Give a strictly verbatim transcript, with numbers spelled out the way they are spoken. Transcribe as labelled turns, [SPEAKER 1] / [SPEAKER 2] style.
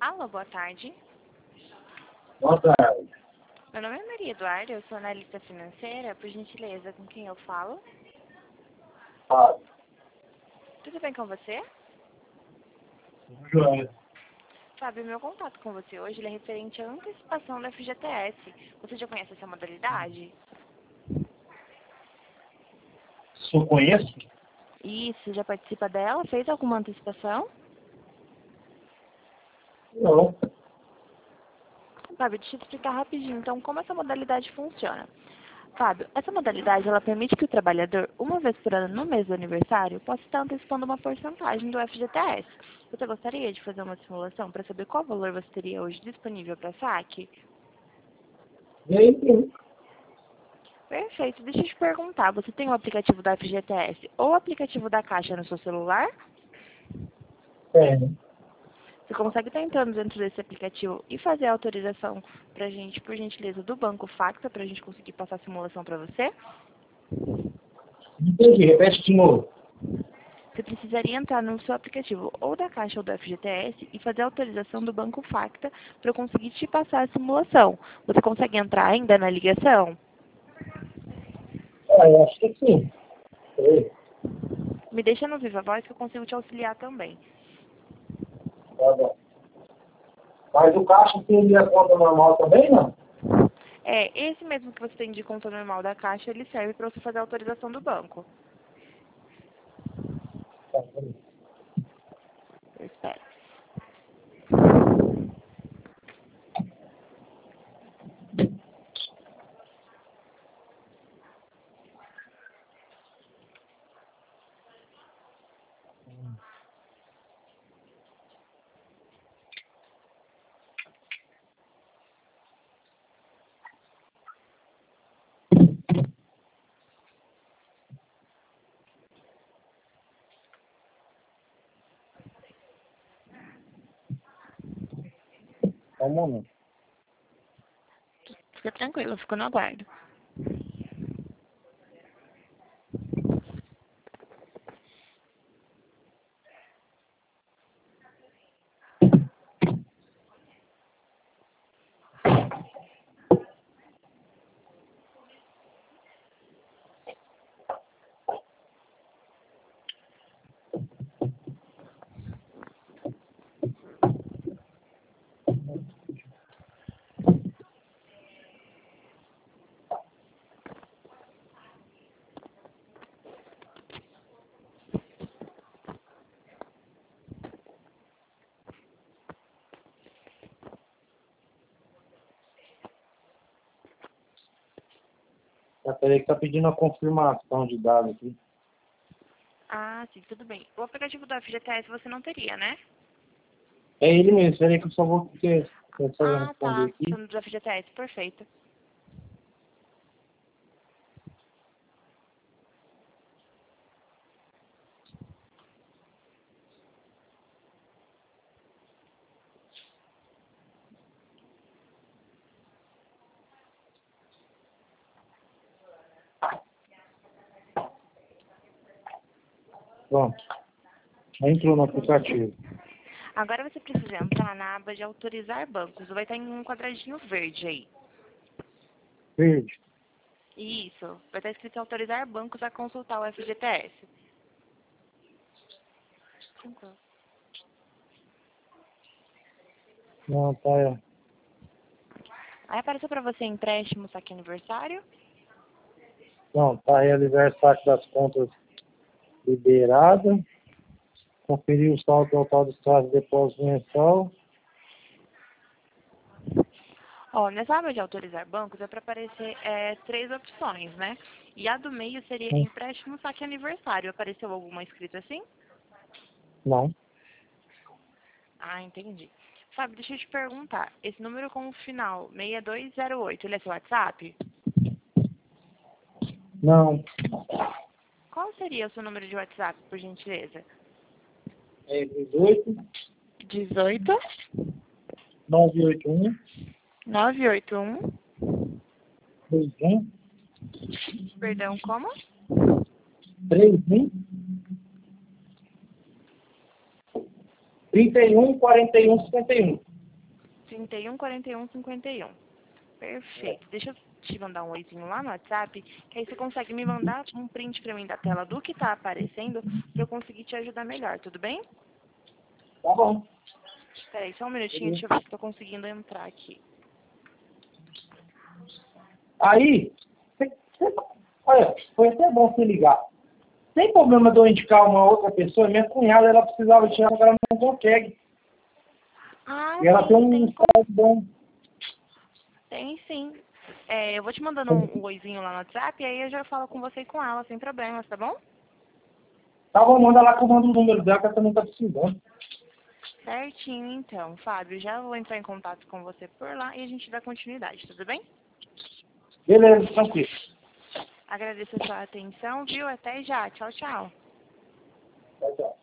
[SPEAKER 1] Alô, boa tarde.
[SPEAKER 2] Boa tarde.
[SPEAKER 1] Meu nome é Maria Eduarda, eu sou analista financeira. Por gentileza, com quem eu falo?
[SPEAKER 2] Fábio.
[SPEAKER 1] Tudo bem com você?
[SPEAKER 2] Joia.
[SPEAKER 1] Fábio, meu contato com você hoje ele é referente à antecipação da F G T S. Você já conhece essa modalidade?
[SPEAKER 2] Se eu conheço?
[SPEAKER 1] Isso, já participa dela? Fez alguma antecipação?
[SPEAKER 2] Não.
[SPEAKER 1] Fábio, deixa eu te explicar rapidinho, então, como essa modalidade funciona. Fábio, essa modalidade, ela permite que o trabalhador, uma vez por ano, no mês do aniversário, possa estar antecipando uma porcentagem do F G T S. Você gostaria de fazer uma simulação para saber qual valor você teria hoje disponível para saque?
[SPEAKER 2] E aí, sim.
[SPEAKER 1] Perfeito. Deixa eu te perguntar, você tem o aplicativo da F G T S ou o aplicativo da Caixa no seu celular?
[SPEAKER 2] Tem.
[SPEAKER 1] Você consegue estar entrando dentro desse aplicativo e fazer a autorização para a gente, por gentileza, do Banco Facta, para a gente conseguir passar a simulação para você?
[SPEAKER 2] Entendi. Repete de novo.
[SPEAKER 1] Você precisaria entrar no seu aplicativo ou da Caixa ou do F G T S e fazer a autorização do Banco Facta para eu conseguir te passar a simulação. Você consegue entrar ainda na ligação?
[SPEAKER 2] Ah, eu acho que sim. Sei.
[SPEAKER 1] Me deixa no Viva Voz que eu consigo te auxiliar também.
[SPEAKER 2] Tá bom. Mas o caixa seria conta normal também, não?
[SPEAKER 1] É, esse mesmo que você tem de conta normal da Caixa, ele serve para você fazer a autorização do banco.
[SPEAKER 2] Tá bom.
[SPEAKER 1] Eu espero.
[SPEAKER 2] Só um momento.
[SPEAKER 1] Fica tranquilo, eu fico no aguardo.
[SPEAKER 2] Tá, peraí que tá pedindo a confirmação de dados aqui.
[SPEAKER 1] Ah, sim, tudo bem. O aplicativo do F G T S você não teria, né?
[SPEAKER 2] É ele mesmo. Peraí que eu só vou porque eu só
[SPEAKER 1] Ah,
[SPEAKER 2] responder
[SPEAKER 1] tá.
[SPEAKER 2] aqui.
[SPEAKER 1] Do F G T S, perfeito.
[SPEAKER 2] Pronto. Entrou no aplicativo.
[SPEAKER 1] Agora você precisa entrar na aba de autorizar bancos. Vai estar em um quadradinho verde aí.
[SPEAKER 2] Verde.
[SPEAKER 1] Isso. Vai estar escrito autorizar bancos a consultar o F G T S. Tranquilo.
[SPEAKER 2] Não, tá. É.
[SPEAKER 1] Aí apareceu para você empréstimo, saque aniversário.
[SPEAKER 2] Não, tá realizar saque das contas liberada. Conferir o saldo total do extrato de depósito mensal.
[SPEAKER 1] Ó, nessa aba de autorizar bancos é para aparecer é, três opções, né? E a do meio seria
[SPEAKER 2] Hum,
[SPEAKER 1] empréstimo, saque aniversário. Apareceu alguma escrita assim?
[SPEAKER 2] Não.
[SPEAKER 1] Ah, entendi. Fábio, deixa eu te perguntar. Esse número com o final seis dois zero oito, ele é seu WhatsApp?
[SPEAKER 2] Não.
[SPEAKER 1] Qual seria o seu número de WhatsApp, por gentileza?
[SPEAKER 2] É dezoito,
[SPEAKER 1] dezoito,
[SPEAKER 2] nove oito um,
[SPEAKER 1] nove oito um,
[SPEAKER 2] três um,
[SPEAKER 1] perdão, como?
[SPEAKER 2] três um, trinta e um, quarenta e um, cinquenta e um.
[SPEAKER 1] trinta e um, quarenta e um, cinquenta e um. Perfeito. Deixa eu te mandar um oizinho lá no WhatsApp, que aí você consegue me mandar um print pra mim da tela do que tá aparecendo, pra eu conseguir te ajudar melhor, tudo bem?
[SPEAKER 2] Tá bom.
[SPEAKER 1] Peraí, só um minutinho, deixa eu ver se tô conseguindo entrar aqui.
[SPEAKER 2] Aí, cê, cê, olha, foi até bom você ligar. Tem problema de eu indicar uma outra pessoa? Minha cunhada, ela precisava tirar, mas ela não consegue.
[SPEAKER 1] Ah,
[SPEAKER 2] E ela
[SPEAKER 1] sim,
[SPEAKER 2] tem um
[SPEAKER 1] tem,
[SPEAKER 2] saldo bom.
[SPEAKER 1] tem sim. É, eu vou te mandando um, um oizinho lá no WhatsApp e aí eu já falo com você e com ela, sem problemas, tá bom?
[SPEAKER 2] Tá bom, manda lá que eu mando o número dela, que ela também tá precisando.
[SPEAKER 1] Certinho, então. Fábio, já vou entrar em contato com você por lá e a gente dá continuidade, tudo bem?
[SPEAKER 2] Beleza, tranquilo.
[SPEAKER 1] Agradeço a sua atenção, viu? Até já. Tchau, tchau.
[SPEAKER 2] Tchau, tchau.